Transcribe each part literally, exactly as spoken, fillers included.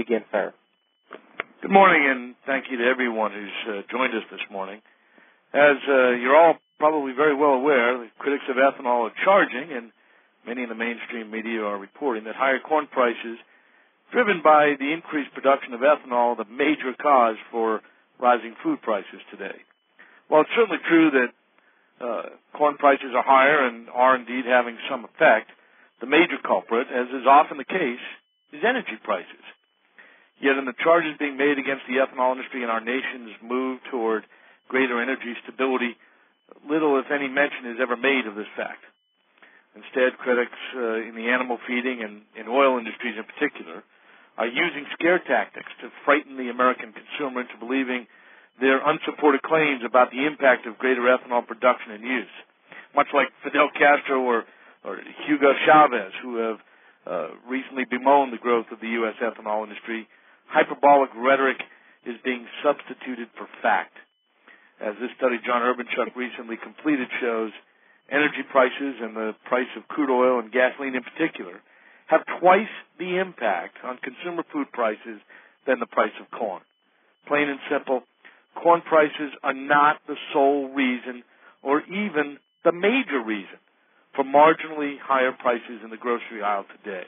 begin, sir. Good morning, and thank you to everyone who's uh, joined us this morning. As uh, you're all probably very well aware, the critics of ethanol are charging, and many in the mainstream media are reporting that higher corn prices, driven by the increased production of ethanol, are the major cause for rising food prices today. While it's certainly true that uh, corn prices are higher and are indeed having some effect, the major culprit, as is often the case, is energy prices. Yet in the charges being made against the ethanol industry and our nation's move toward greater energy stability, little, if any, mention is ever made of this fact. Instead, critics uh, in the animal feeding and in oil industries in particular are using scare tactics to frighten the American consumer into believing their unsupported claims about the impact of greater ethanol production and use. Much like Fidel Castro or, or Hugo Chavez, who have uh, recently bemoaned the growth of the U S ethanol industry, hyperbolic rhetoric is being substituted for fact. As this study John Urbanchuk recently completed shows, energy prices and the price of crude oil and gasoline in particular have twice the impact on consumer food prices than the price of corn. Plain and simple, corn prices are not the sole reason or even the major reason for marginally higher prices in the grocery aisle today.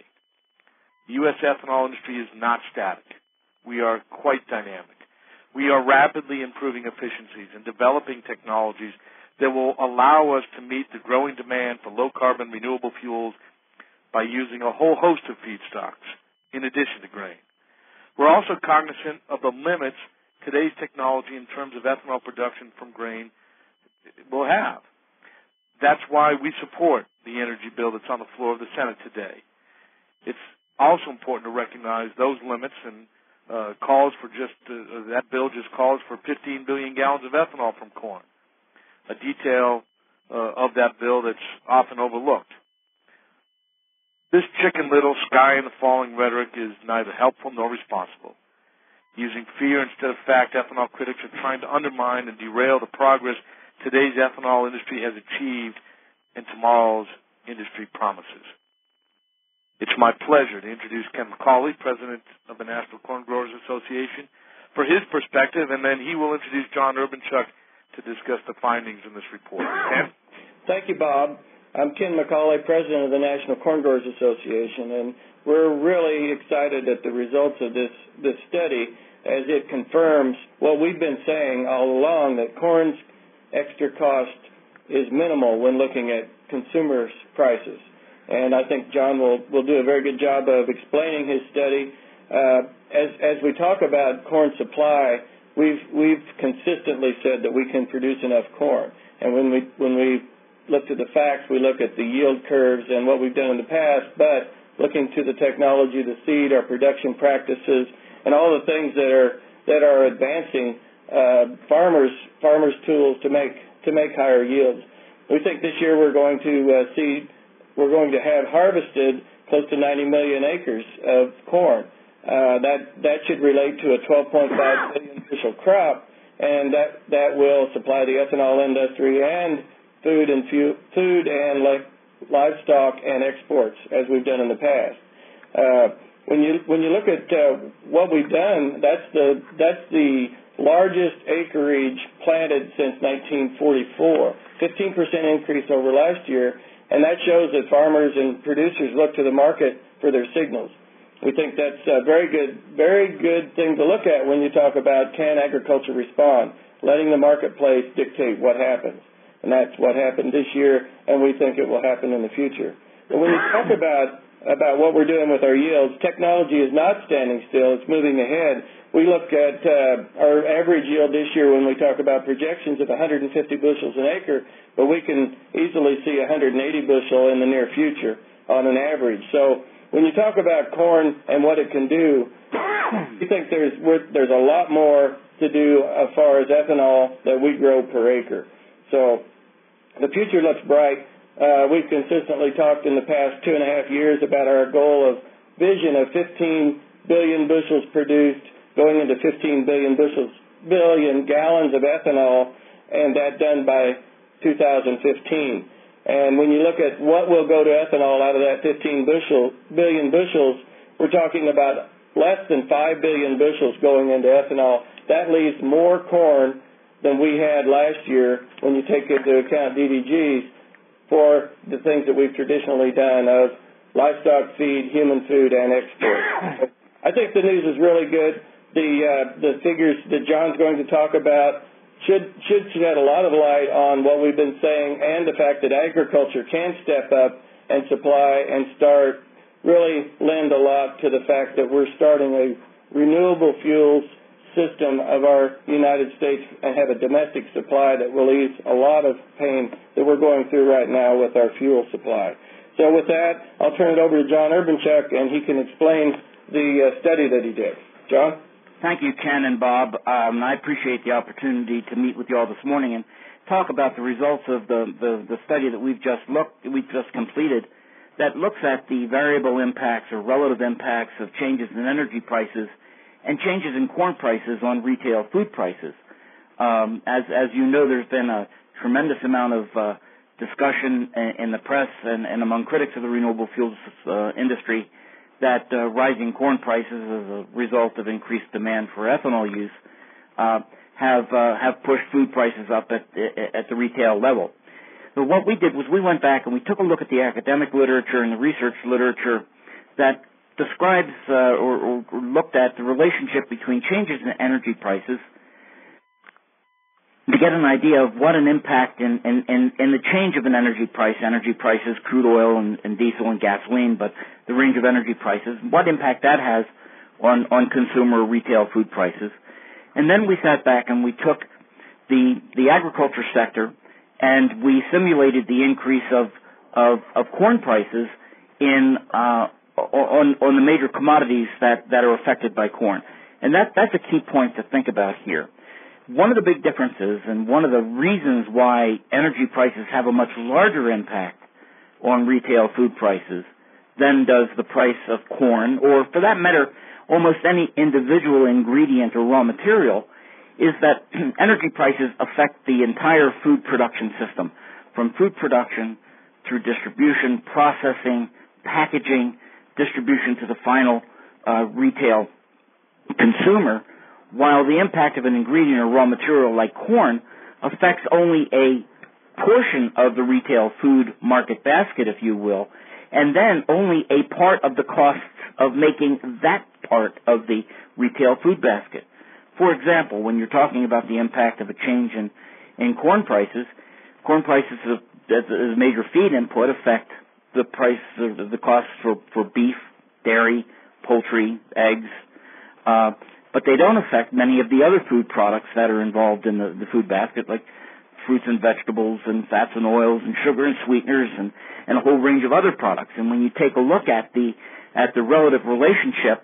The U S ethanol industry is not static. We are quite dynamic. We are rapidly improving efficiencies and developing technologies that will allow us to meet the growing demand for low-carbon renewable fuels by using a whole host of feedstocks in addition to grain. We're also cognizant of the limits today's technology in terms of ethanol production from grain will have. That's why we support the energy bill that's on the floor of the Senate today. It's also important to recognize those limits and uh, calls for just, uh, that bill just calls for fifteen billion gallons of ethanol from corn, a detail uh, of that bill that's often overlooked. This chicken little sky in the falling rhetoric is neither helpful nor responsible. Using fear instead of fact, ethanol critics are trying to undermine and derail the progress today's ethanol industry has achieved and tomorrow's industry promises. It's my pleasure to introduce Ken McCauley, President of the National Corn Growers Association, for his perspective, and then he will introduce John Urbanchuk to discuss the findings in this report. Ken? Thank you, Bob. I'm Ken McCauley, President of the National Corn Growers Association, and we're really excited at the results of this, this study as it confirms what we've been saying all along, that corn's extra cost is minimal when looking at consumers' prices. And I think John will, will do a very good job of explaining his study. Uh, as, as we talk about corn supply, we've, we've consistently said that we can produce enough corn. And when we, when we look at the facts, we look at the yield curves and what we've done in the past, but looking to the technology, the seed, our production practices, and all the things that are, that are advancing uh, farmers, farmers' tools to make, to make higher yields. We think this year we're going to uh, see We're going to have harvested close to ninety million acres of corn. Uh, that that should relate to a twelve point five million bushel crop, and that that will supply the ethanol industry and food and fu- food and li- livestock and exports, as we've done in the past. Uh, when you when you look at uh, what we've done, that's the that's the largest acreage planted since nineteen forty-four, fifteen percent increase over last year. And that shows that farmers and producers look to the market for their signals. We think that's a very good, very good thing to look at when you talk about can agriculture respond, letting the marketplace dictate what happens. And that's what happened this year, and we think it will happen in the future. But when you talk about, about what we're doing with our yields, technology is not standing still. It's moving ahead. We look at uh, our average yield this year when we talk about projections of one hundred fifty bushels an acre, but we can easily see one hundred eighty bushel in the near future on an average. So when you talk about corn and what it can do, we think there's we're, there's a lot more to do as far as ethanol that we grow per acre. So the future looks bright. Uh, we've consistently talked in the past two and a half years about our goal of vision of fifteen billion bushels produced, going into fifteen billion bushels, billion gallons of ethanol, and that done by two thousand fifteen. And when you look at what will go to ethanol out of that fifteen bushel, billion bushels, we're talking about less than five billion bushels going into ethanol. That leaves more corn than we had last year when you take into account D D Gs for the things that we've traditionally done of livestock feed, human food, and export. I think the news is really good. The uh, the figures that John's going to talk about should should shed a lot of light on what we've been saying and the fact that agriculture can step up and supply and start really lend a lot to the fact that we're starting a renewable fuels system of our United States and have a domestic supply that will ease a lot of pain that we're going through right now with our fuel supply. So with that, I'll turn it over to John Urbanchuk, and he can explain the uh, study that he did. John? Thank you, Ken and Bob. Um, I appreciate the opportunity to meet with you all this morning and talk about the results of the, the, the study that we've just looked, we've just completed that looks at the variable impacts or relative impacts of changes in energy prices and changes in corn prices on retail food prices. Um, as, as you know, there's been a tremendous amount of uh, discussion in, in the press and, and among critics of the renewable fuels uh, industry that uh, rising corn prices as a result of increased demand for ethanol use uh, have uh, have pushed food prices up at, at the retail level. So what we did was we went back and we took a look at the academic literature and the research literature that describes uh, or, or looked at the relationship between changes in energy prices to get an idea of what an impact in, in, in, in the change of an energy price, energy prices, crude oil and, and diesel and gasoline, but the range of energy prices, what impact that has on, on consumer retail food prices. And then we sat back and we took the, the agriculture sector and we simulated the increase of, of, of corn prices in, uh, on, on the major commodities that, that are affected by corn. And that, that's a key point to think about here. One of the big differences and one of the reasons why energy prices have a much larger impact on retail food prices than does the price of corn, or for that matter, almost any individual ingredient or raw material, is that energy prices affect the entire food production system, from food production through distribution, processing, packaging, distribution to the final uh, retail consumer, while the impact of an ingredient or raw material like corn affects only a portion of the retail food market basket, if you will, and then only a part of the costs of making that part of the retail food basket. For example, when you're talking about the impact of a change in, in corn prices, corn prices as a major feed input affect the price of the costs for, for beef, dairy, poultry, eggs, uh, but they don't affect many of the other food products that are involved in the, the food basket, like fruits and vegetables and fats and oils and sugar and sweeteners and, and a whole range of other products. And when you take a look at the at the relative relationship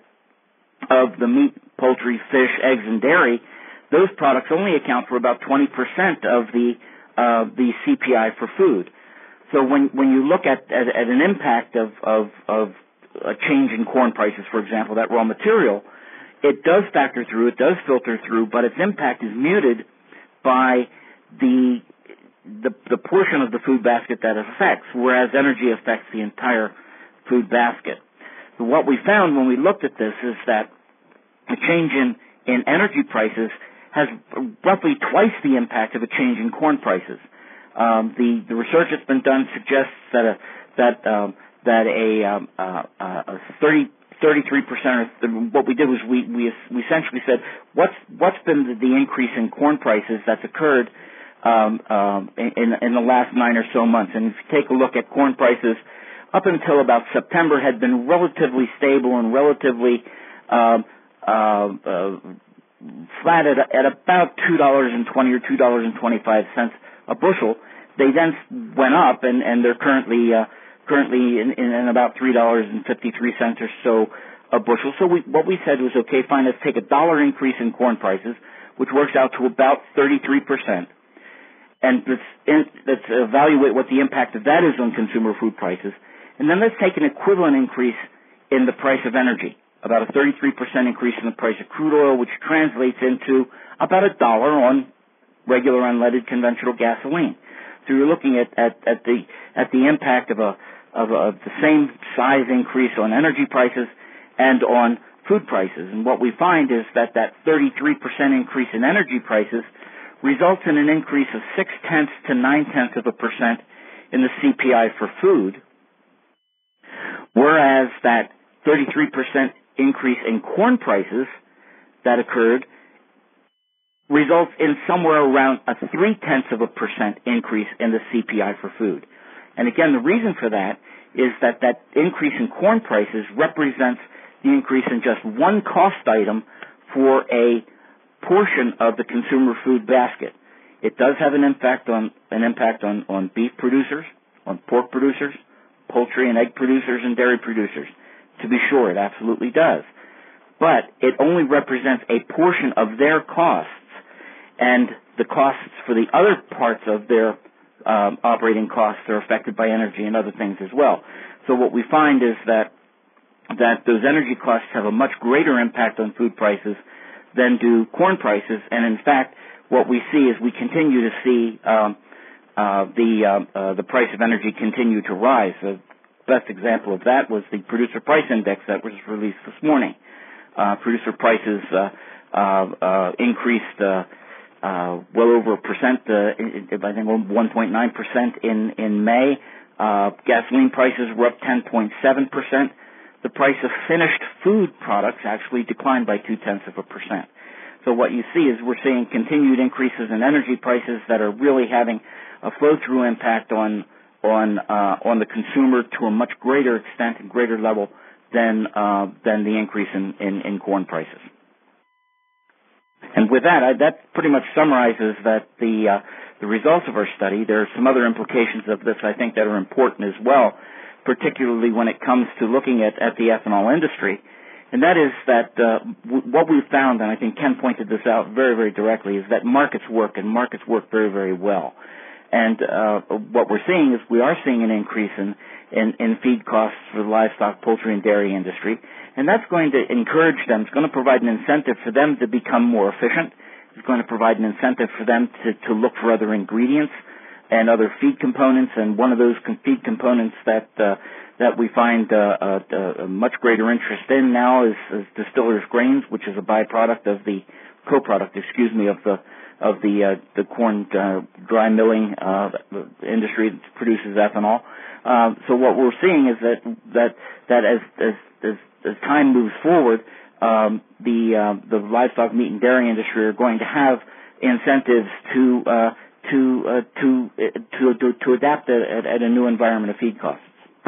of the meat, poultry, fish, eggs, and dairy, those products only account for about twenty percent of the uh, the C P I for food. So when when you look at, at, at an impact of, of, of a change in corn prices, for example, that raw material, it does factor through, it does filter through, but its impact is muted by the, the the portion of the food basket that it affects, whereas energy affects the entire food basket. So what we found when we looked at this is that a change in, in energy prices has roughly twice the impact of a change in corn prices. Um, the, the research that's been done suggests that a, that um, that a, um, uh, uh, a thirty thirty-three percent, what we did was we, we, we essentially said, what's, what's been the, the increase in corn prices that's occurred um, um, in, in the last nine or so months? And if you take a look at corn prices, up until about September had been relatively stable and relatively um, uh, uh, flat at, at about two dollars and twenty or two dollars and twenty-five cents a bushel. They then went up, and, and they're currently uh, currently in, in, in about three dollars and fifty-three cents or so a bushel. So we, what we said was, okay, fine, let's take a dollar increase in corn prices, which works out to about thirty-three percent, and let's, in, let's evaluate what the impact of that is on consumer food prices, and then let's take an equivalent increase in the price of energy, about a thirty-three percent increase in the price of crude oil, which translates into about a dollar on regular unleaded conventional gasoline. So you're looking at, at, at the at the impact of a of, a, of the same size increase on energy prices and on food prices. And what we find is that that thirty-three percent increase in energy prices results in an increase of six-tenths to nine-tenths of a percent in the C P I for food, whereas that thirty-three percent increase in corn prices that occurred results in somewhere around a three-tenths of a percent increase in the C P I for food. And again, the reason for that is that that increase in corn prices represents the increase in just one cost item for a portion of the consumer food basket. It does have an impact on an impact on, on beef producers, on pork producers, poultry and egg producers, and dairy producers. To be sure, it absolutely does. But it only represents a portion of their costs, and the costs for the other parts of their um, operating costs are affected by energy and other things as well. So what we find is that that those energy costs have a much greater impact on food prices than do corn prices, and in fact, what we see is we continue to see um, uh, the uh, uh, the price of energy continue to rise. The best example of that was the producer price index that was released this morning. Uh, producer prices uh, uh, uh, increased uh, uh, well over a percent. Uh, I think one point nine percent in in May. Uh, gasoline prices were up ten point seven percent. The price of finished food products actually declined by two-tenths of a percent. So what you see is we're seeing continued increases in energy prices that are really having a flow-through impact on on uh, on the consumer to a much greater extent and greater level than uh, than the increase in, in, in corn prices. And with that, I, that pretty much summarizes that the uh, the results of our study. There are some other implications of this I think that are important as well, particularly when it comes to looking at, at the ethanol industry. And that is that uh, w- what we've found, and I think Ken pointed this out very, very directly, is that markets work, and markets work very, very well. And uh, what we're seeing is we are seeing an increase in, in, in feed costs for the livestock, poultry, and dairy industry. And that's going to encourage them. It's going to provide an incentive for them to become more efficient. It's going to provide an incentive for them to, to look for other ingredients and other feed components. And one of those feed components that uh, that we find uh, uh, a much greater interest in now is, is distillers' grains, which is a byproduct of the co-product, excuse me, of the of the uh, the corn uh, dry milling uh, industry that produces ethanol. Uh, so what we're seeing is that that that as as as, as time moves forward, um, the uh, the livestock, meat, and dairy industry are going to have incentives to uh, to, uh, to to to to adapt at, at a new environment of feed costs.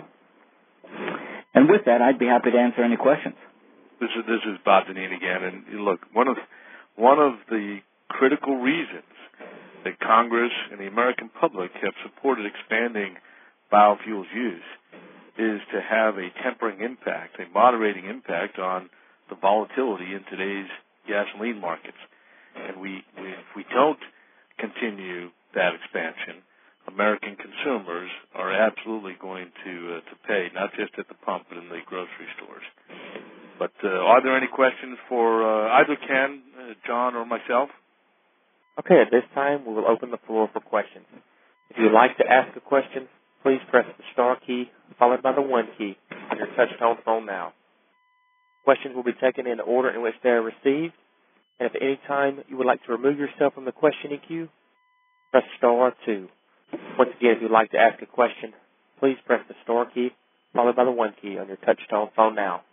And with that, I'd be happy to answer any questions. This is this is Bob Dineen again, and look, one of one of the critical reasons that Congress and the American public have supported expanding biofuels use is to have a tempering impact, a moderating impact on the volatility in today's gasoline markets. And we, we if we don't continue that expansion, American consumers are absolutely going to uh, to pay, not just at the pump, but in the grocery stores. But uh, are there any questions for uh, either Ken, uh, John, or myself? Okay, at this time, we will open the floor for questions. If you would like to ask a question, please press the star key followed by the one key on your touch-tone phone now. Questions will be taken in the order in which they are received, and if at any time you would like to remove yourself from the questioning queue, press star two. Once again, if you would like to ask a question, please press the star key followed by the one key on your touch-tone phone now.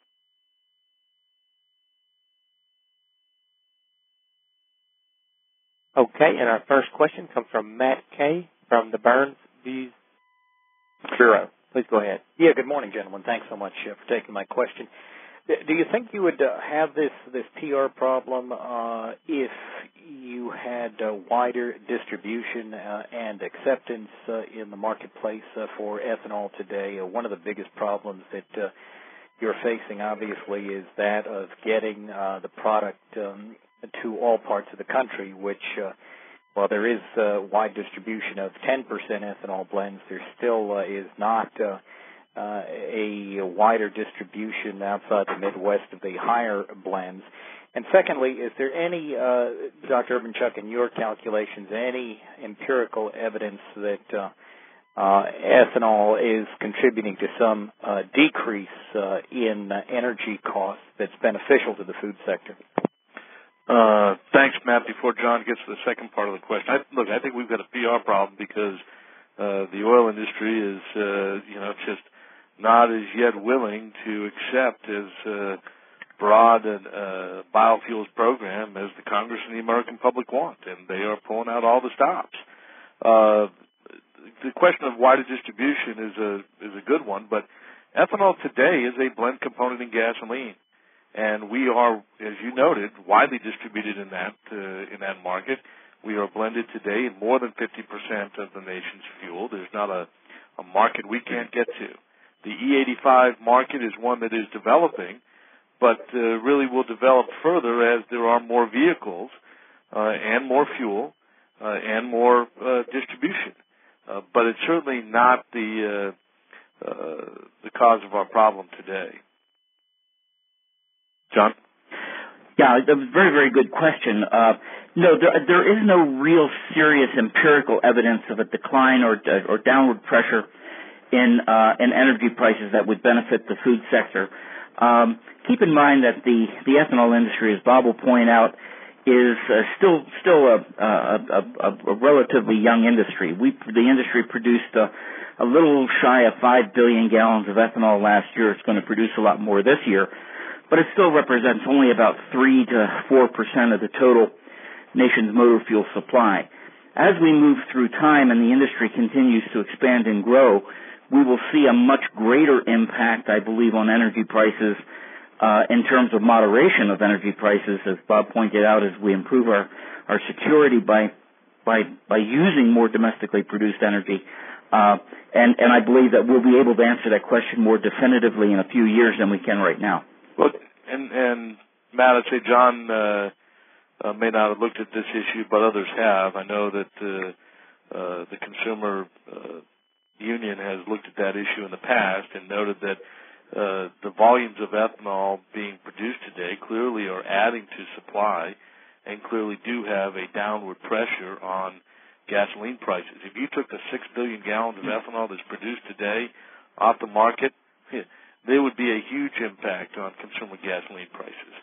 Okay, and our first question comes from Matt Kay from the Burns Views Bureau. Please go ahead. Yeah, good morning, gentlemen. Thanks so much uh, for taking my question. Do you think you would uh, have this, this T R problem uh, if you had uh, wider distribution uh, and acceptance uh, in the marketplace uh, for ethanol today? Uh, one of the biggest problems that uh, you're facing, obviously, is that of getting uh, the product um, to all parts of the country, which, uh, while there is uh, wide distribution of ten percent ethanol blends, there still uh, is not uh, uh, a wider distribution outside the Midwest of the higher blends. And secondly, is there any, uh, Doctor Urbanchuk, in your calculations, any empirical evidence that uh, uh, ethanol is contributing to some uh, decrease uh, in uh, energy costs that's beneficial to the food sector? Uh, thanks, Matt. Before John gets to the second part of the question, I, look, I think we've got a P R problem because uh, the oil industry is, uh, you know, just not as yet willing to accept as uh, broad a uh, biofuels program as the Congress and the American public want, and they are pulling out all the stops. Uh, the question of wider distribution is a is a good one, but ethanol today is a blend component in gasoline, and we are, as you noted, widely distributed in that uh, in that market. We are blended today in more than fifty percent of the nation's fuel. There's not a, a market we can't get to. The E eighty-five market is one that is developing, but uh, really will develop further as there are more vehicles uh, and more fuel uh, and more uh, distribution. Uh, but it's certainly not the uh, uh, the cause of our problem today. John? Yeah, that was a very, very good question. Uh, no, there, there is no real serious empirical evidence of a decline or, or downward pressure in uh, in energy prices that would benefit the food sector. Um, keep in mind that the, the ethanol industry, as Bob will point out, is uh, still still a, a, a, a relatively young industry. We the industry produced a, a little shy of five billion gallons of ethanol last year. It's going to produce a lot more this year, but it still represents only about three to four percent of the total nation's motor fuel supply. As we move through time and the industry continues to expand and grow, we will see a much greater impact, I believe, on energy prices uh, in terms of moderation of energy prices, as Bob pointed out, as we improve our, our security by by by using more domestically produced energy. Uh, and, and I believe that we'll be able to answer that question more definitively in a few years than we can right now. Well, and, and Matt, I'd say John uh, uh, may not have looked at this issue, but others have. I know that uh, uh, the consumer uh, union has looked at that issue in the past and noted that uh, the volumes of ethanol being produced today clearly are adding to supply and clearly do have a downward pressure on gasoline prices. If you took the six billion gallons of ethanol that's produced today off the market, there would be a huge impact on consumer gasoline prices.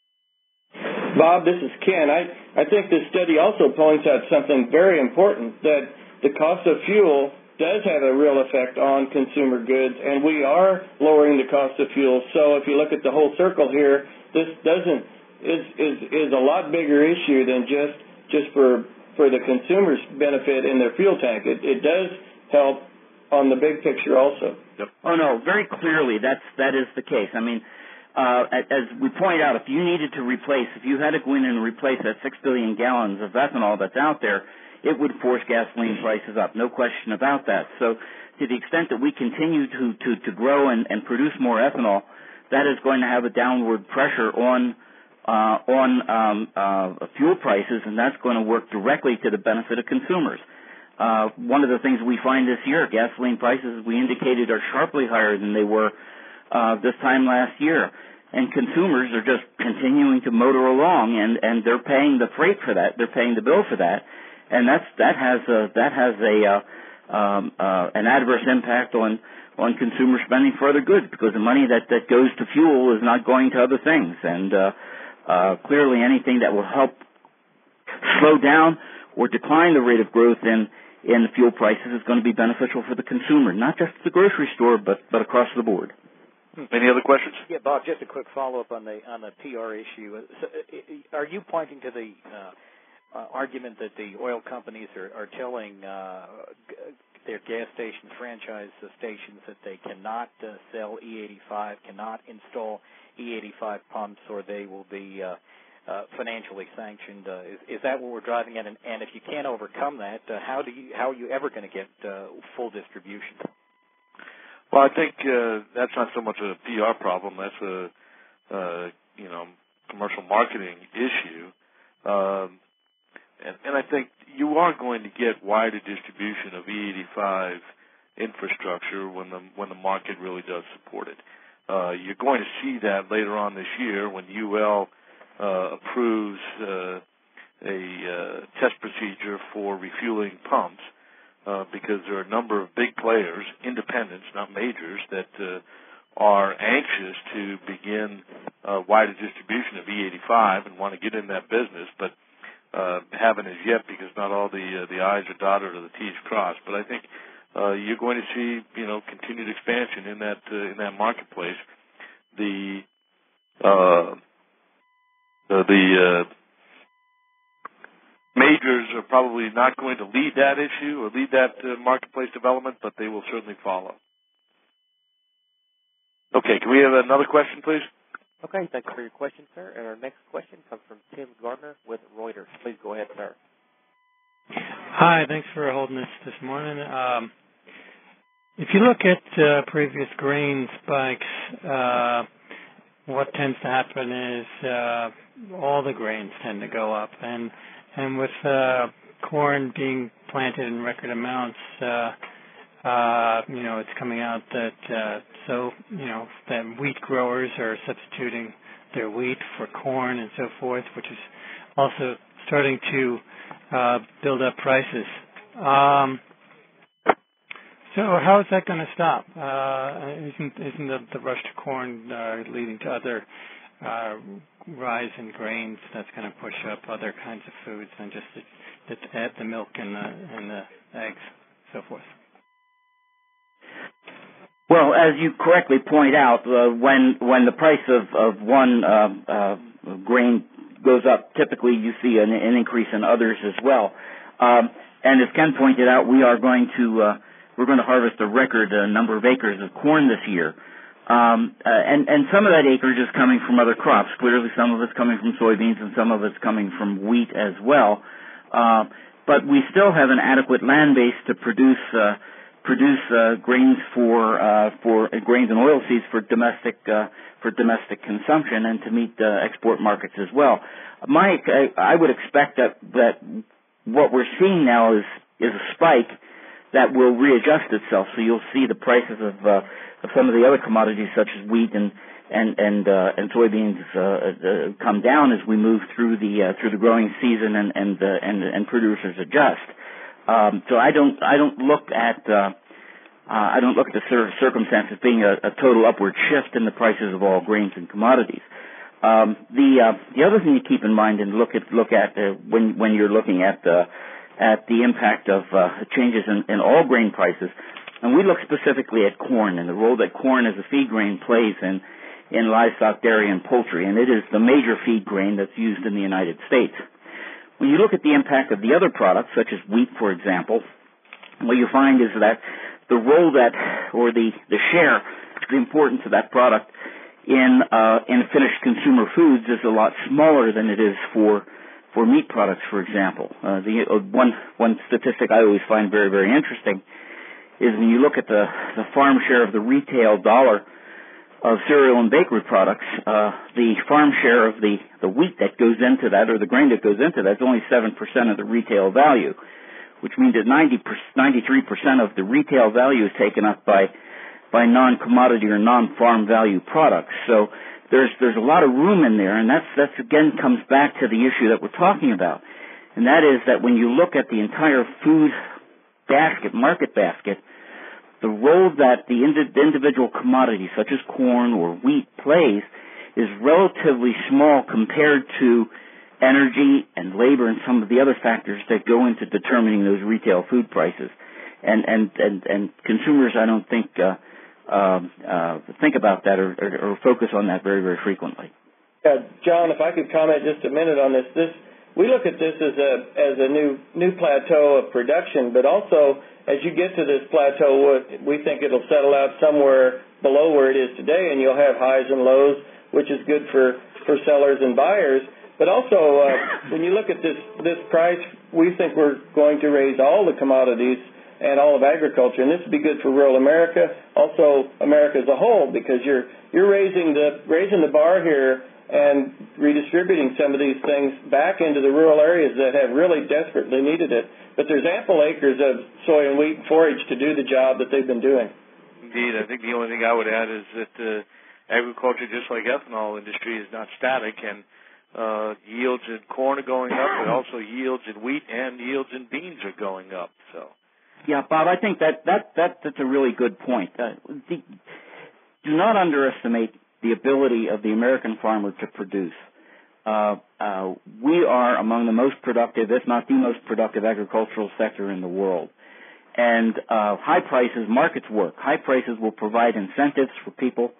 Bob, this is Ken. I, I think this study also points out something very important, that the cost of fuel does have a real effect on consumer goods, and we are lowering the cost of fuel. So if you look at the whole circle here, this doesn't is is, is a lot bigger issue than just just for for the consumer's benefit in their fuel tank. It, it does help on the big picture also. Yep. Oh no, very clearly that's that is the case. I mean, uh, as we point out, if you needed to replace, if you had to go in and replace that six billion gallons of ethanol that's out there, it would force gasoline prices up, no question about that. So to the extent that we continue to, to, to grow and, and produce more ethanol, that is going to have a downward pressure on uh, on um, uh, fuel prices, and that's going to work directly to the benefit of consumers. Uh, one of the things we find this year, gasoline prices, we indicated, are sharply higher than they were uh, this time last year. And consumers are just continuing to motor along, and, and they're paying the freight for that. They're paying the bill for that. And that's that has a that has a uh, um, uh, an adverse impact on on consumer spending for other goods, because the money that, that goes to fuel is not going to other things. And uh, uh, clearly, anything that will help slow down or decline the rate of growth in in fuel prices is going to be beneficial for the consumer, not just at the grocery store, but but across the board. Any other questions? Yeah, Bob. Just a quick follow up on the on the P R issue. So, are you pointing to the uh, Uh, argument that the oil companies are, are telling uh, g- their gas station franchise stations that they cannot uh, sell E eighty-five, cannot install E eighty-five pumps, or they will be uh, uh, financially sanctioned? Uh, is, is that what we're driving at? And, and if you can't overcome that, uh, how do you how are you ever going to get uh, full distribution? Well, I think uh, that's not so much a P R problem. That's a uh, you know commercial marketing issue. Um, And, and I think you are going to get wider distribution of E eighty-five infrastructure when the when the market really does support it. Uh, you're going to see that later on this year when U L uh, approves uh, a uh, test procedure for refueling pumps. uh, because there are a number of big players, independents, not majors, that uh, are anxious to begin uh, wider distribution of E eighty-five and want to get in that business, but uh, haven't as yet because not all the uh, the I's are dotted or the T's crossed. But I think uh, you're going to see, you know, continued expansion in that uh, in that marketplace. The uh, the, the uh, majors are probably not going to lead that issue or lead that uh, marketplace development, but they will certainly follow. Okay, can we have another question, please? Okay, thanks for your question, sir. And our next question comes from Tim Gardner with Reuters. Please go ahead, sir. Hi, thanks for holding this this morning. Um, if you look at uh, previous grain spikes, uh, what tends to happen is uh, all the grains tend to go up, and and with uh, corn being planted in record amounts, uh, uh, you know, it's coming out that uh, so you know that wheat growers are substituting their wheat for corn and so forth, which is also starting to uh, build up prices. Um, so how is that going to stop? Uh, isn't isn't the, the rush to corn uh, leading to other uh, rise in grains that's going to push up other kinds of foods than just the, the, the milk and the, and the eggs, so forth? Well, as you correctly point out, uh, when when the price of of one uh, uh, grain goes up, typically you see an, an increase in others as well. Um, and as Ken pointed out, we are going to uh, we're going to harvest a record uh, number of acres of corn this year, um, uh, and and some of that acreage is coming from other crops. Clearly, some of it's coming from soybeans, and some of it's coming from wheat as well. Uh, but we still have an adequate land base to produce. Uh, produce uh, grains for uh, for uh, grains and oilseeds for domestic uh, for domestic consumption and to meet uh, export markets as well. Mike, I, I would expect that that what we're seeing now is is a spike that will readjust itself. So you'll see the prices of uh, of some of the other commodities such as wheat and and and uh, and soybeans uh, uh, come down as we move through the uh, through the growing season and and uh, and, and producers adjust. Um, so I don't I don't look at uh, uh, I don't look at the cir- circumstances being a, a total upward shift in the prices of all grains and commodities. Um, the uh, the other thing to keep in mind and look at look at uh, when when you're looking at uh, at the impact of uh, changes in, in all grain prices, and we look specifically at corn and the role that corn as a feed grain plays in in livestock, dairy, and poultry, and it is the major feed grain that's used in the United States. When you look at the impact of the other products, such as wheat, for example, what you find is that the role that, or the, the share, the importance of that product in uh, in finished consumer foods is a lot smaller than it is for for meat products, for example. Uh, the uh, one one statistic I always find very very interesting is when you look at the the farm share of the retail dollar of cereal and bakery products, uh, the farm share of the, the wheat that goes into that, or the grain that goes into that, is only seven percent of the retail value, which means that ninety, ninety-three percent of the retail value is taken up by, by non-commodity or non-farm value products. So there's, there's a lot of room in there, and that's, that's again comes back to the issue that we're talking about. And that is that when you look at the entire food basket, market basket, the role that the individual commodities, such as corn or wheat, plays is relatively small compared to energy and labor and some of the other factors that go into determining those retail food prices. And and and, and consumers, I don't think uh, uh, uh, think about that or, or, or focus on that very very frequently. Yeah, John, if I could comment just a minute on this, this we look at this as a as a new new plateau of production, but also as you get to this plateau, we think it'll settle out somewhere below where it is today, and you'll have highs and lows, which is good for, for sellers and buyers. But also, uh, when you look at this, this price, we think we're going to raise all the commodities and all of agriculture, and this would be good for rural America, also America as a whole, because you're you're raising the raising the bar here and redistributing some of these things back into the rural areas that have really desperately needed it. But there's ample acres of soy and wheat forage to do the job that they've been doing. Indeed. I think the only thing I would add is that uh, agriculture, just like ethanol industry, is not static, and uh, yields in corn are going up, but also yields in wheat and yields in beans are going up. So Yeah, Bob, I think that, that, that that's a really good point. Uh, the, do not underestimate the ability of the American farmer to produce. Uh, uh, we are among the most productive, if not the most productive agricultural sector in the world. And uh, high prices, markets work. High prices will provide incentives for people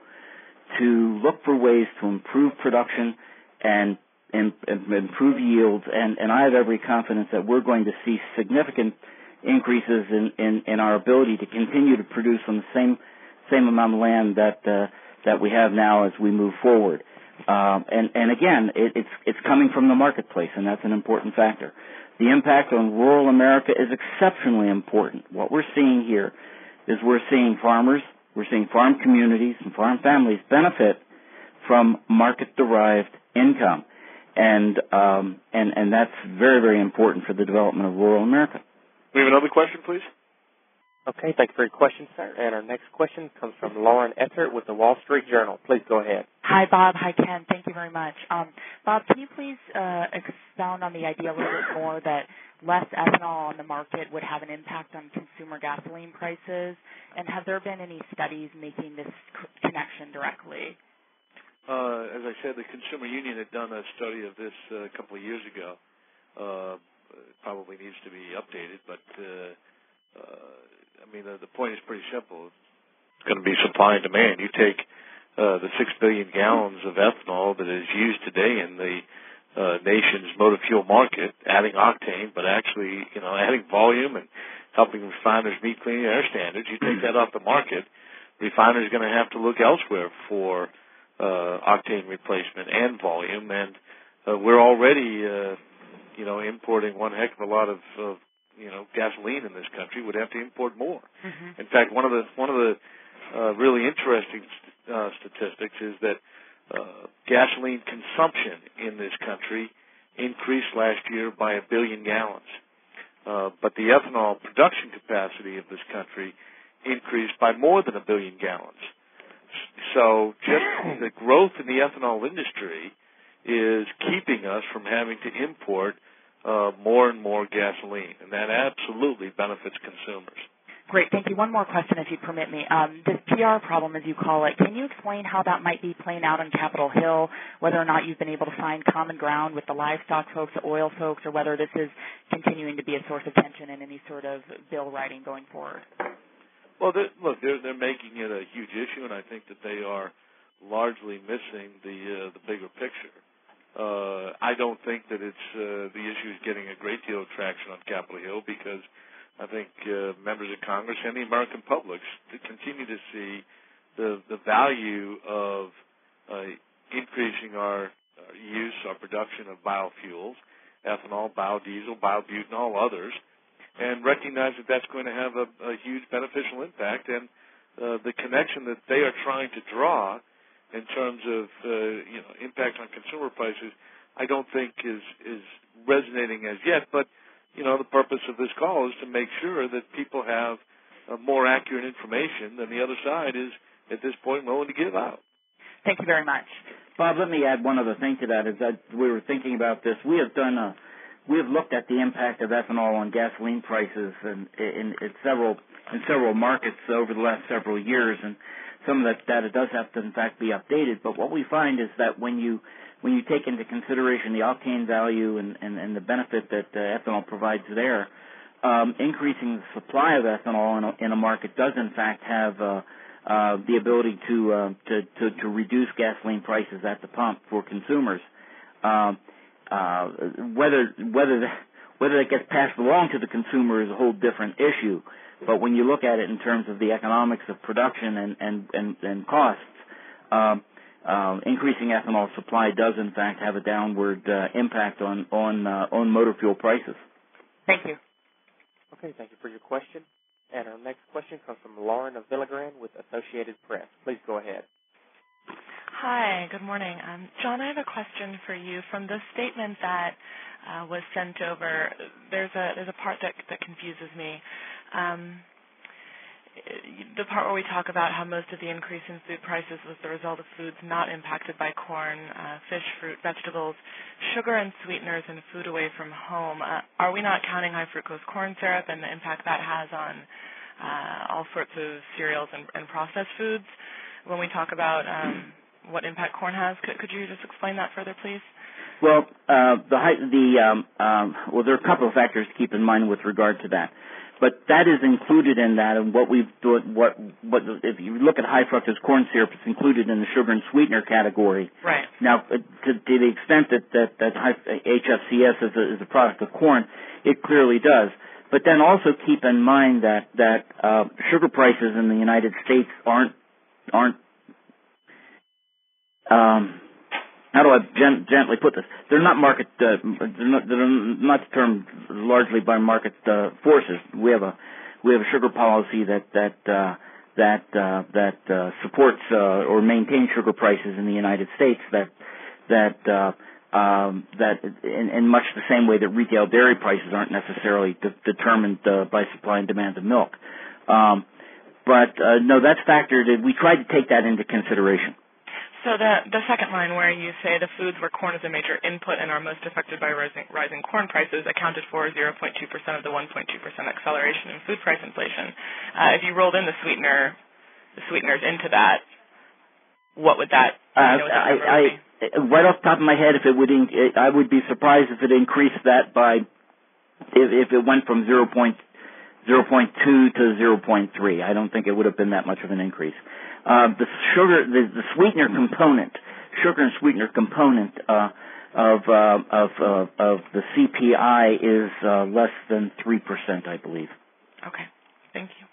to look for ways to improve production and, and, and improve yields. And, and I have every confidence that we're going to see significant increases in, in, in our ability to continue to produce on the same same amount of land that uh, that we have now as we move forward. Um, and, and again, it, it's it's coming from the marketplace, and that's an important factor. The impact on rural America is exceptionally important. What we're seeing here is we're seeing farmers, we're seeing farm communities and farm families benefit from market-derived income, and um, and and that's very, very important for the development of rural America. We have another question, please. Okay, thank you for your question, sir. And our next question comes from Lauren Etzert with the Wall Street Journal. Please go ahead. Hi, Bob. Hi, Ken. Thank you very much. Um, Bob, can you please uh, expound on the idea a little bit more that less ethanol on the market would have an impact on consumer gasoline prices? And have there been any studies making this connection directly? Uh, as I said, the Consumer Union had done a study of this uh, a couple of years ago. Uh, it probably needs to be updated, but uh, uh, I mean, the, the point is pretty simple. It's going to be supply and demand. You take uh, the six billion gallons of ethanol that is used today in the uh, nation's motor fuel market, adding octane, but actually, you know, adding volume and helping refiners meet clean air standards. You take that off the market, refiners are going to have to look elsewhere for uh, octane replacement and volume, and uh, we're already, uh, you know, importing one heck of a lot of, of you know, gasoline in this country. Would have to import more. Mm-hmm. In fact, one of the one of the uh, really interesting uh, statistics is that uh, gasoline consumption in this country increased last year by a billion gallons, uh, but the ethanol production capacity of this country increased by more than a billion gallons. So, just the growth in the ethanol industry is keeping us from having to import Uh, more and more gasoline, and that absolutely benefits consumers. Great. Thank you. One more question, if you permit me. Um, this P R problem, as you call it, can you explain how that might be playing out on Capitol Hill, whether or not you've been able to find common ground with the livestock folks, the oil folks, or whether this is continuing to be a source of tension in any sort of bill writing going forward? Well, they're, look, they're, they're making it a huge issue, and I think that they are largely missing the uh, the bigger picture. Uh, I don't think that it's uh, the issue is getting a great deal of traction on Capitol Hill because I think uh, members of Congress and the American public continue to see the the value of uh, increasing our, our use, our production of biofuels, ethanol, biodiesel, biobutanol, others, and recognize that that's going to have a, a huge beneficial impact. And uh, the connection that they are trying to draw in terms of uh, you know impact on consumer prices, I don't think is is resonating as yet. But you know the purpose of this call is to make sure that people have uh, more accurate information than the other side is at this point willing to give out. Thank you very much, Bob. Let me add one other thing to that. Is that we were thinking about this. We have done a we have looked at the impact of ethanol on gasoline prices in, in, in several in several markets over the last several years, and some of that data does have to, in fact, be updated. But what we find is that when you when you take into consideration the octane value and, and, and the benefit that uh, ethanol provides there, um, increasing the supply of ethanol in a, in a market does, in fact, have uh, uh, the ability to, uh, to to to reduce gasoline prices at the pump for consumers. Um, uh, whether whether the, whether that gets passed along to the consumer is a whole different issue. But when you look at it in terms of the economics of production and and and, and costs, um, uh, increasing ethanol supply does in fact have a downward uh, impact on on uh, on motor fuel prices. Thank you. Okay, thank you for your question. And our next question comes from Lauren of Villagran with Associated Press. Please go ahead. Hi, good morning. Um, John, I have a question for you. From the statement that uh, was sent over, there's a there's a part that that confuses me. Um, the part where we talk about how most of the increase in food prices was the result of foods not impacted by corn, uh, fish, fruit, vegetables, sugar and sweeteners, and food away from home. Uh, are we not counting high fructose corn syrup and the impact that has on uh, all sorts of cereals and, and processed foods when we talk about um, what impact corn has? Could, could you just explain that further, please? Well, uh, the the um, um, well, there are a couple of factors to keep in mind with regard to that. But that is included in that, and what we've done, what, what, if you look at high fructose corn syrup, it's included in the sugar and sweetener category. Right. Now, to, to the extent that, that, that H F C S is a, is a product of corn, it clearly does. But then also keep in mind that, that, uh, sugar prices in the United States aren't, aren't, um, how do I gent- gently put this? They're not market. Uh, they're, not, they're not determined largely by market uh, forces. We have a we have a sugar policy that that uh, that uh, that uh, supports uh, or maintains sugar prices in the United States. That that uh, um, that in, in much the same way that retail dairy prices aren't necessarily de- determined uh, by supply and demand of milk. Um, but uh, no, that's factored in. We tried to take that into consideration. So the the second line where you say the foods where corn is a major input and are most affected by rising, rising corn prices accounted for zero point two percent of the one point two percent acceleration in food price inflation. Uh, if you rolled in the sweetener, the sweeteners into that, what would that? Uh, you know, I, I, right off the top of my head, if it would, in, I would be surprised if it increased that by, if, if it went from zero point zero point two to zero point three. I don't think it would have been that much of an increase. Uh, the sugar, the, the sweetener component, sugar and sweetener component uh, of uh, of uh, of the C P I is uh, less than three percent, I believe. Okay, thank you.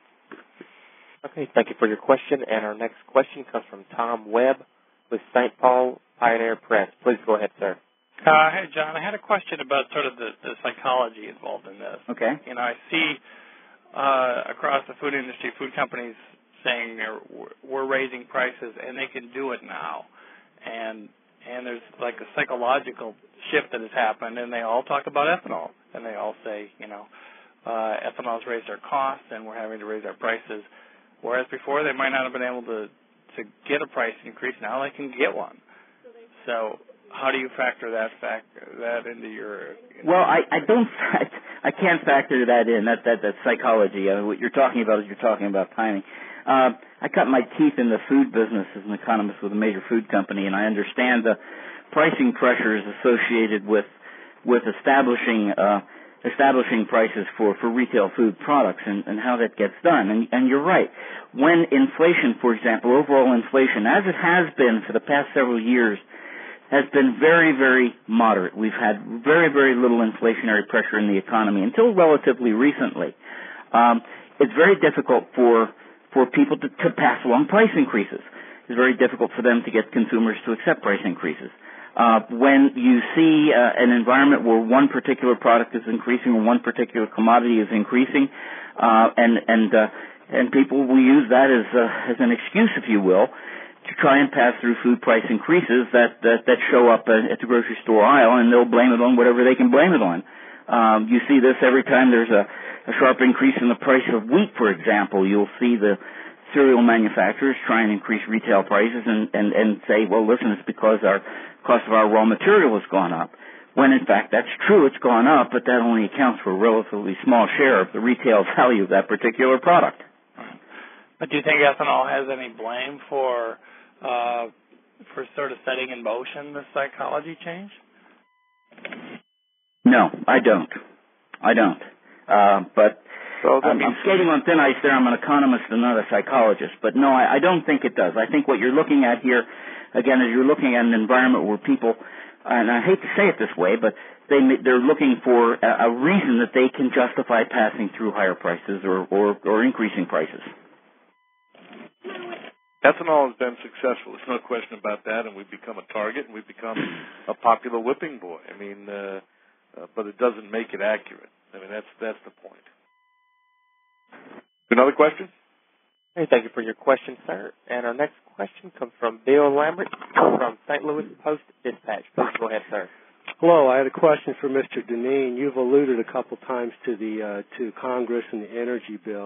Okay, thank you for your question. And our next question comes from Tom Webb with Saint Paul Pioneer Press. Please go ahead, sir. Uh, hey, John. I had a question about sort of the, the psychology involved in this. Okay. You know, I see uh, across the food industry, food companies saying they're, we're raising prices and they can do it now, and and there's like a psychological shift that has happened, and they all talk about ethanol, and they all say, you know, uh, ethanol's raised our costs and we're having to raise our prices, whereas before they might not have been able to to get a price increase. Now they can get one. So how do you factor that fact that into your? You know, well, I, I don't. I can't factor that in. That that that's psychology. I mean, what you're talking about is you're talking about timing. Uh, I cut my teeth in the food business as an economist with a major food company, and I understand the pricing pressures associated with with establishing uh, establishing prices for, for retail food products and, and how that gets done. And, and you're right. When inflation, for example, overall inflation, as it has been for the past several years, has been very, very moderate. We've had very, very little inflationary pressure in the economy until relatively recently. Um, it's very difficult for for people to, to pass along price increases. It's very difficult for them to get consumers to accept price increases. Uh, when you see uh, an environment where one particular product is increasing or one particular commodity is increasing, uh, and and uh, and people will use that as uh, as an excuse, if you will, to try and pass through food price increases that that, that show up uh, at the grocery store aisle, and they'll blame it on whatever they can blame it on. Um, you see this every time there's a, a sharp increase in the price of wheat, for example. You'll see the cereal manufacturers try and increase retail prices and, and, and say, well, listen, it's because our cost of our raw material has gone up. When, in fact, that's true, it's gone up, but that only accounts for a relatively small share of the retail value of that particular product. But do you think ethanol has any blame for uh, for sort of setting in motion the psychology change? No, I don't. I don't. Uh, but so I'm, I'm skating on thin ice there. I'm an economist and not a psychologist. But no, I, I don't think it does. I think what you're looking at here, again, is you're looking at an environment where people, and I hate to say it this way, but they, they're looking for a, a reason that they can justify passing through higher prices or, or, or increasing prices. Ethanol has been successful. There's no question about that, and we've become a target, and we've become a popular whipping boy. I mean, uh, uh, but it doesn't make it accurate. I mean, that's that's the point. Another question? Hey, thank you for your question, sir. And our next question comes from Bill Lambert from Saint Louis Post-Dispatch. Please go ahead, sir. Hello, I had a question for Mister Dineen. You've alluded a couple times to the uh, to Congress and the energy bill,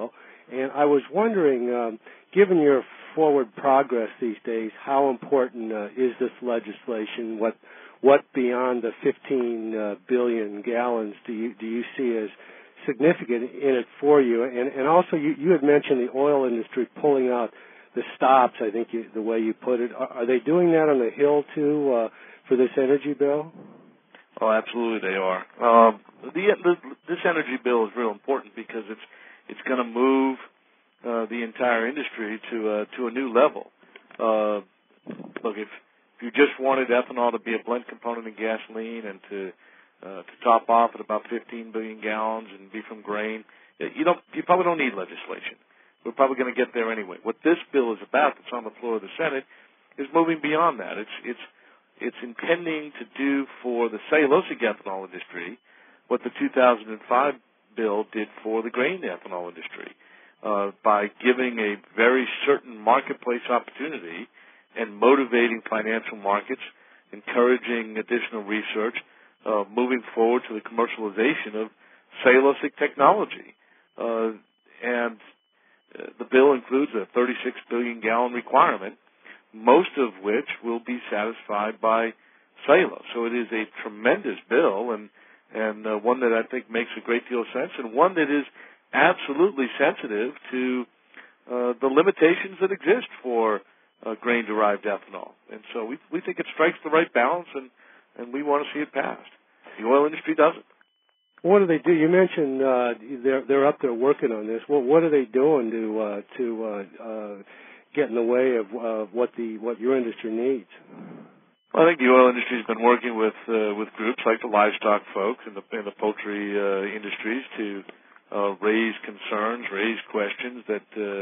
And I was wondering, um, given your forward progress these days, how important uh, is this legislation? What what beyond the fifteen uh, billion gallons do you do you see as significant in it for you? And, and also, you, you had mentioned the oil industry pulling out the stops, I think you, the way you put it. Are, are they doing that on the Hill, too, uh, for this energy bill? Oh, absolutely they are. Um, the, the, this energy bill is real important because it's it's going to move uh, the entire industry to uh, to a new level. Uh, look, if, if you just wanted ethanol to be a blend component in gasoline and to uh, to top off at about fifteen billion gallons and be from grain, you don't you probably don't need legislation. We're probably going to get there anyway. What this bill is about, that's on the floor of the Senate, is moving beyond that. It's it's it's intending to do for the cellulosic ethanol industry what the two thousand five bill did for the grain ethanol industry, uh, by giving a very certain marketplace opportunity and motivating financial markets, encouraging additional research, uh, moving forward to the commercialization of cellulosic technology. Uh, and uh, the bill includes a thirty-six billion gallon requirement, most of which will be satisfied by cellulose. So it is a tremendous bill, and and uh, one that I think makes a great deal of sense, and one that is absolutely sensitive to uh, the limitations that exist for uh, grain-derived ethanol. And so we we think it strikes the right balance, and, and we want to see it passed. The oil industry doesn't. What do they do? You mentioned uh, they're they're up there working on this. What what are they doing to uh, to uh, uh, get in the way of uh, what the what your industry needs? Well, I think the oil industry has been working with uh, with groups like the livestock folks and the, and the poultry uh, industries to uh, raise concerns, raise questions that uh,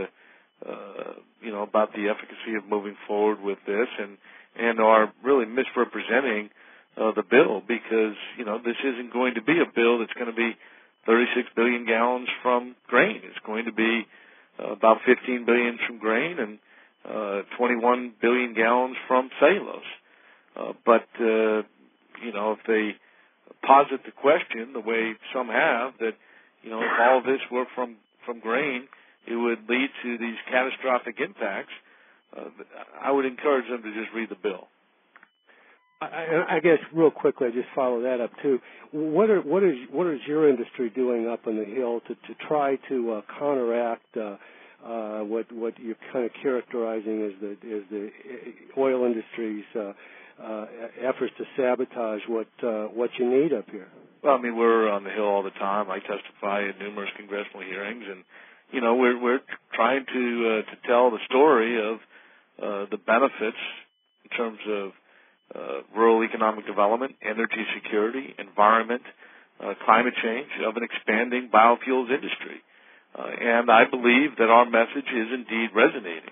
uh, you know about the efficacy of moving forward with this, and and are really misrepresenting uh, the bill, because you know this isn't going to be a bill that's going to be thirty-six billion gallons from grain. It's going to be uh, about fifteen billion from grain and uh, twenty-one billion gallons from cellulose. Uh, but, uh, you know, if they posit the question the way some have, that, you know, if all of this were from, from grain, it would lead to these catastrophic impacts, uh, I would encourage them to just read the bill. I, I guess real quickly, I just follow that up too. What are what is what is your industry doing up on the Hill to, to try to uh, counteract uh, uh, what what you're kind of characterizing as the as the oil industry's uh, uh, efforts to sabotage what uh, what you need up here? Well, I mean, we're on the Hill all the time. I testify in numerous congressional hearings, and you know, we're we're trying to uh, to tell the story of uh, the benefits in terms of Uh, rural economic development, energy security, environment, uh, climate change of an expanding biofuels industry. Uh, and I believe that our message is indeed resonating.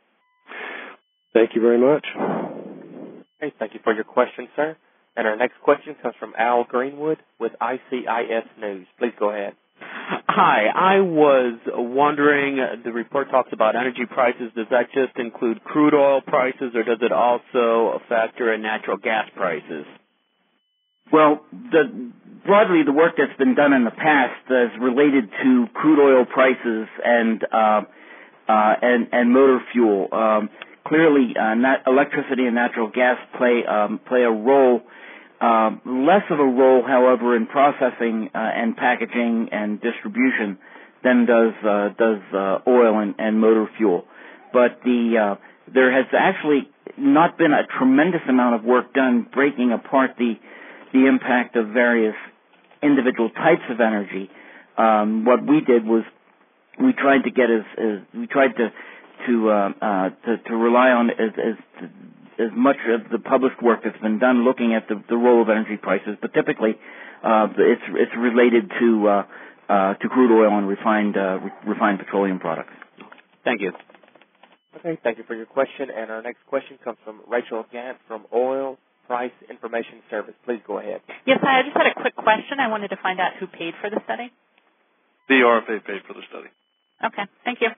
Thank you very much. Okay, thank you for your question, sir. And our next question comes from Al Greenwood with I C I S News. Please go ahead. Hi, I was wondering, the report talks about energy prices. Does that just include crude oil prices, or does it also factor in natural gas prices? Well, the, broadly, the work that's been done in the past is related to crude oil prices and uh, uh, and, and motor fuel. Um, clearly, uh, nat- electricity and natural gas play um, play a role. Uh, less of a role, however, in processing uh, and packaging and distribution than does uh, does uh, oil and, and motor fuel. But the uh, there has actually not been a tremendous amount of work done breaking apart the the impact of various individual types of energy. Um, what we did was we tried to get as, as we tried to to uh, uh, to, to rely on as, as as much of the published work that's been done looking at the, the role of energy prices, but typically uh, it's it's related to uh, uh, to crude oil and refined uh, re- refined petroleum products. Thank you. Okay, thank you for your question. And our next question comes from Rachel Gant from Oil Price Information Service. Please go ahead. Yes, hi. I just had a quick question. I wanted to find out who paid for the study. The R F A paid for the study. Okay, thank you.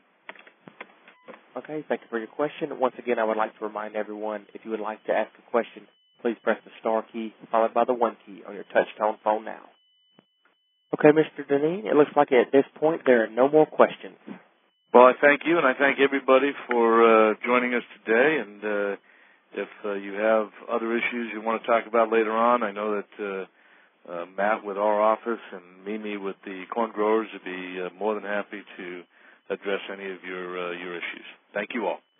Okay, thank you for your question. Once again, I would like to remind everyone, if you would like to ask a question, please press the star key followed by the one key on your touch-tone phone now. Okay, Mister Deneen, it looks like at this point there are no more questions. Well, I thank you, and I thank everybody for uh, joining us today. And uh, if uh, you have other issues you want to talk about later on, I know that uh, uh, Matt with our office and Mimi with the corn growers would be uh, more than happy to address any of your uh, your issues. Thank you all.